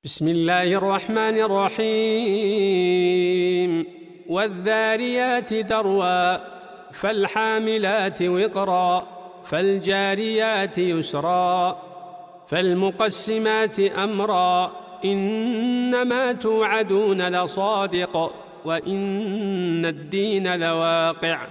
بسم الله الرحمن الرحيم والذاريات ذروا فالحاملات وقرا فالجاريات يسرا فالمقسمات أمرا إنما توعدون لصادق وإن الدين لواقع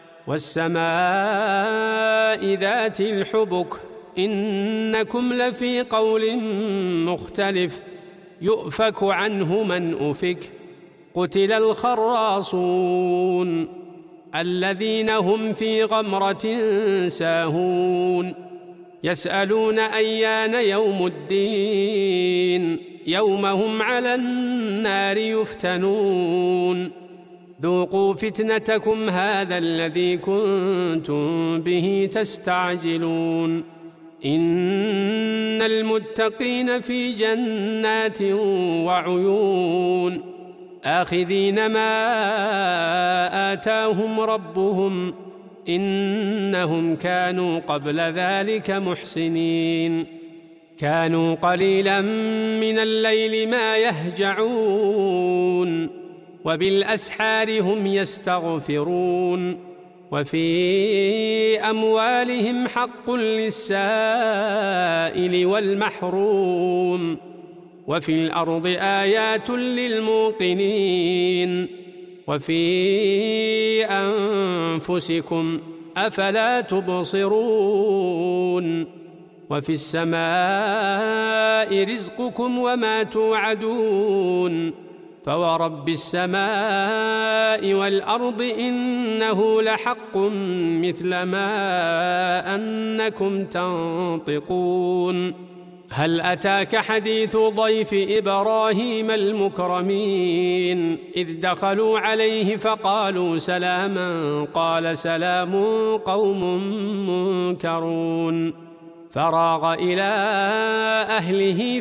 والسماء ذات الحبك إنكم لفي قول مختلف يؤفك عنه من أفك قتل الخراصون الذين هم في غمرة ساهون يسألون أيان يوم الدين يوم هم على النار يفتنون ذوقوا فتنتكم هذا الذي كنتم به تستعجلون إن المتقين في جنات وعيون آخذين ما آتاهم ربهم إنهم كانوا قبل ذلك محسنين كانوا قليلا من الليل ما يهجعون وبالأسحار هم يستغفرون وفي أموالهم حق للسائل والمحروم وفي الأرض آيات للموقنين وفي أنفسكم أفلا تبصرون وفي السماء رزقكم وما توعدون فورب السماء والأرض إنه لحق مثل ما أنكم تنطقون هل أتاك حديث ضيف إبراهيم المكرمين إذ دخلوا عليه فقالوا سلاما قال سلام قوم منكرون فراغ إلى أهله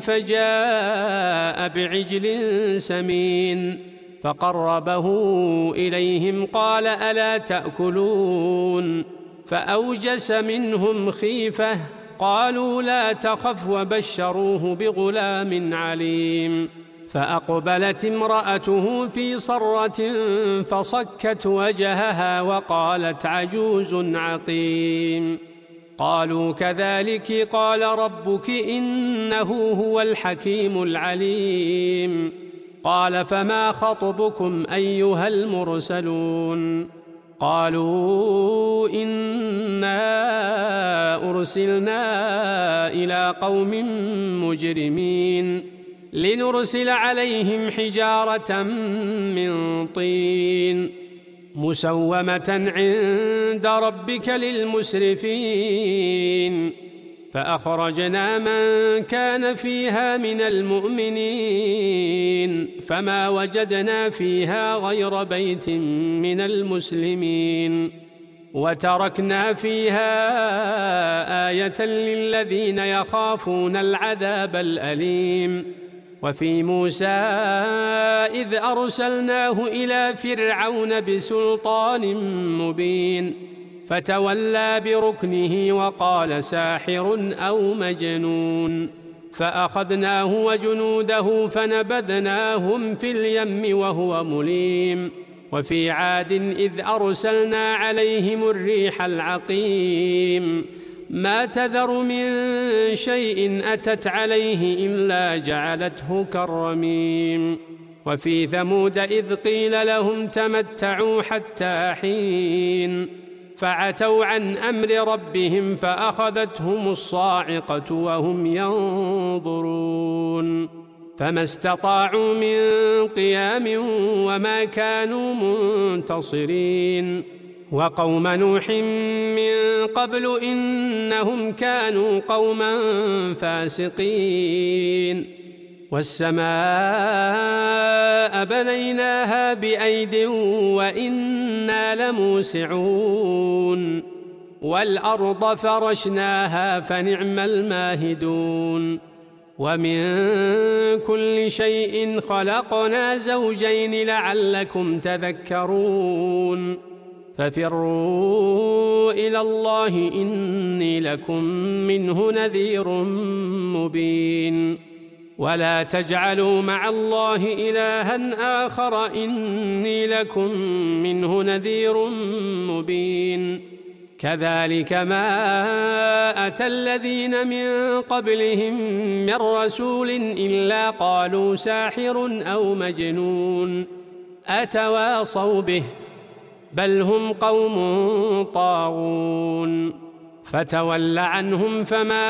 فجاء بعجل سمين فقربه إليهم قال ألا تأكلون فأوجس منهم خيفة قالوا لا تخف وبشروه بغلام عليم فأقبلت امرأته في صرة فصكت وجهها وقالت عجوز عقيم قالوا كذلك قال ربك إنه هو الحكيم العليم قال فما خطبكم أيها المرسلون قالوا إنا أرسلنا إلى قوم مجرمين لنرسل عليهم حجارة من طين مسومة عند ربك للمسرفين فأخرجنا من كان فيها من المؤمنين فما وجدنا فيها غير بيت من المسلمين وتركنا فيها آية للذين يخافون العذاب الأليم وفي موسى إذ أرسلناه إلى فرعون بسلطان مبين فتولى بركنه وقال ساحر أو مجنون فأخذناه وجنوده فنبذناهم في اليم وهو مليم وفي عاد إذ أرسلنا عليهم الريح العقيم ما تذر من شيء أتت عليه إلا جعلته كالرميم وفي ثمود إذ قيل لهم تمتعوا حتى حين فعتوا عن أمر ربهم فأخذتهم الصاعقة وهم ينظرون فما استطاعوا من قيام وما كانوا منتصرين وقوم نوح من قبل إنهم كانوا قوما فاسقين والسماء بنيناها بأيد وإنا لموسعون والأرض فرشناها فنعم الماهدون ومن كل شيء خلقنا زوجين لعلكم تذكرون ففروا إلى الله إني لكم منه نذير مبين ولا تجعلوا مع الله إلها آخر إني لكم منه نذير مبين كذلك ما أتى الذين من قبلهم من رسول إلا قالوا ساحر أو مجنون أتواصوا به بل هم قوم طاغون فتول عنهم فما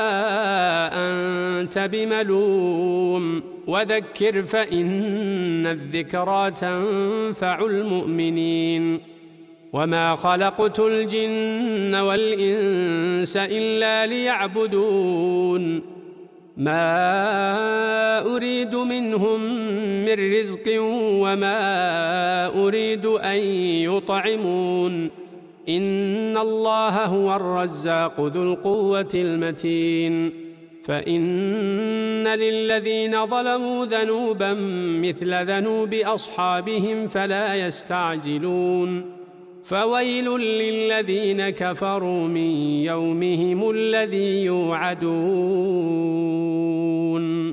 أنت بملوم وذكر فإن الذكرى تنفع المؤمنين وما خلقت الجن والإنس إلا ليعبدون ما أريد منهم من رزق وما أريد أن يطعمون إن الله هو الرزاق ذو القوة المتين فإن للذين ظلموا ذنوبا مثل ذنوب أصحابهم فلا يستعجلون فويل للذين كفروا من يومهم الذي يوعدون